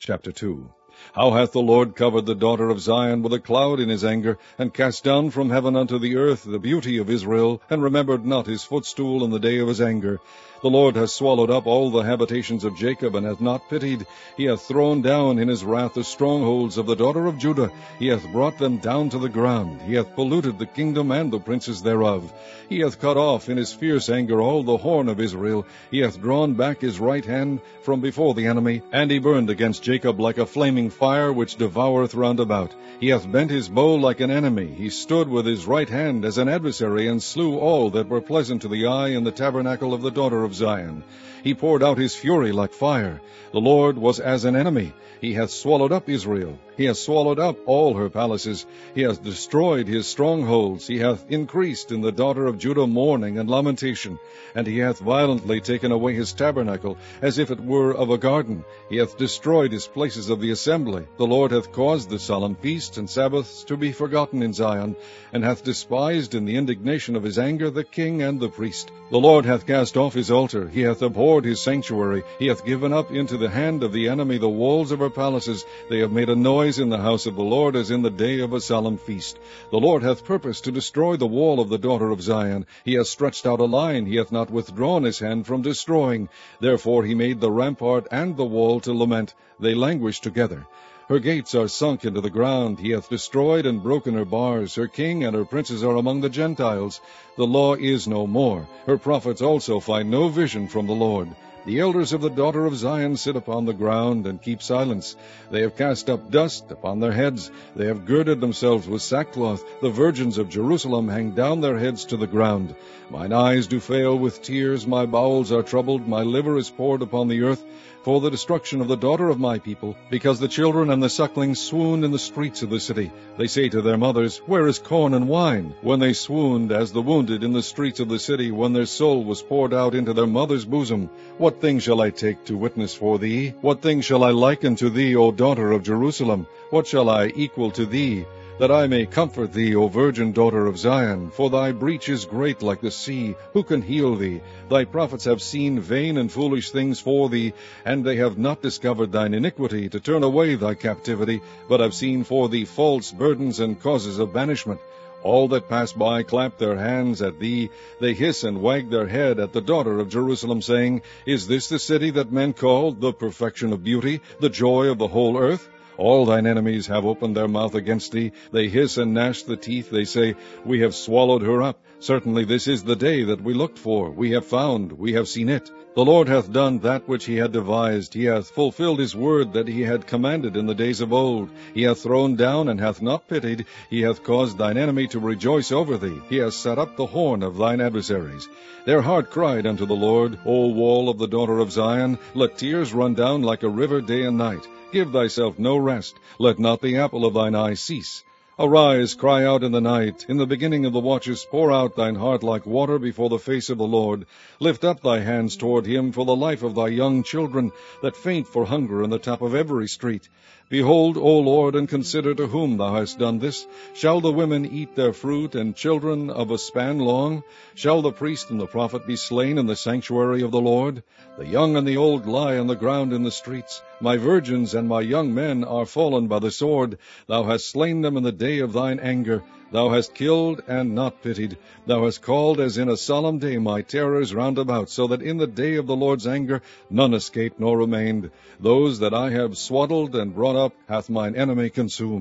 Chapter 2. How hath the Lord covered the daughter of Zion with a cloud in his anger, and cast down from heaven unto the earth the beauty of Israel, and remembered not his footstool in the day of his anger. The Lord hath swallowed up all the habitations of Jacob, and hath not pitied. He hath thrown down in his wrath the strongholds of the daughter of Judah. He hath brought them down to the ground. He hath polluted the kingdom and the princes thereof. He hath cut off in his fierce anger all the horn of Israel. He hath drawn back his right hand from before the enemy, and he burned against Jacob like a flaming fire which devoureth round about. He hath bent his bow like an enemy. He stood with his right hand as an adversary, and slew all that were pleasant to the eye in the tabernacle of the daughter of Zion. He poured out his fury like fire. The Lord was as an enemy. He hath swallowed up Israel. He hath swallowed up all her palaces. He hath destroyed his strongholds. He hath increased in the daughter of Judah mourning and lamentation. And he hath violently taken away his tabernacle, as if it were of a garden. He hath destroyed his places of the assembly. The Lord hath caused the solemn feasts and Sabbaths to be forgotten in Zion, and hath despised in the indignation of his anger the king and the priest. The Lord hath cast off his altar. He hath abhorred his sanctuary. He hath given up into the hand of the enemy the walls of her palaces. They have made a noise in the house of the Lord, as in the day of a solemn feast. The Lord hath purposed to destroy the wall of the daughter of Zion. He hath stretched out a line. He hath not withdrawn his hand from destroying. Therefore he made the rampart and the wall to lament. They languish together. Her gates are sunk into the ground. He hath destroyed and broken her bars. Her king and her princes are among the Gentiles. The law is no more. Her prophets also find no vision from the Lord. The elders of the daughter of Zion sit upon the ground, and keep silence. They have cast up dust upon their heads. They have girded themselves with sackcloth. The virgins of Jerusalem hang down their heads to the ground. Mine eyes do fail with tears. My bowels are troubled. My liver is poured upon the earth, for the destruction of the daughter of my people, because the children and the sucklings swoon in the streets of the city. They say to their mothers, Where is corn and wine? When they swooned as the wounded in the streets of the city, when their soul was poured out into their mother's bosom. What thing shall I take to witness for thee? What thing shall I liken to thee, O daughter of Jerusalem? What shall I equal to thee, that I may comfort thee, O virgin daughter of Zion? For thy breach is great like the sea. Who can heal thee? Thy prophets have seen vain and foolish things for thee, and they have not discovered thine iniquity, to turn away thy captivity, but have seen for thee false burdens and causes of banishment. All that pass by clap their hands at thee. They hiss and wag their head at the daughter of Jerusalem, saying, Is this the city that men call the perfection of beauty, the joy of the whole earth? All thine enemies have opened their mouth against thee. They hiss and gnash the teeth. They say, We have swallowed her up. Certainly this is the day that we looked for. We have found, we have seen it. The Lord hath done that which he had devised. He hath fulfilled his word that he had commanded in the days of old. He hath thrown down and hath not pitied. He hath caused thine enemy to rejoice over thee. He hath set up the horn of thine adversaries. Their heart cried unto the Lord, O wall of the daughter of Zion, let tears run down like a river day and night. Give thyself no rest. Let not the apple of thine eye cease. Arise, cry out in the night. In the beginning of the watches pour out thine heart like water before the face of the Lord. Lift up thy hands toward him for the life of thy young children, that faint for hunger in the top of every street. Behold, O Lord, and consider to whom thou hast done this. Shall the women eat their fruit, and children of a span long? Shall the priest and the prophet be slain in the sanctuary of the Lord? The young and the old lie on the ground in the streets. My virgins and my young men are fallen by the sword. Thou hast slain them in the day of thine anger. Thou hast killed and not pitied. Thou hast called as in a solemn day my terrors round about, so that in the day of the Lord's anger none escaped nor remained. Those that I have swaddled and brought up hath mine enemy consumed.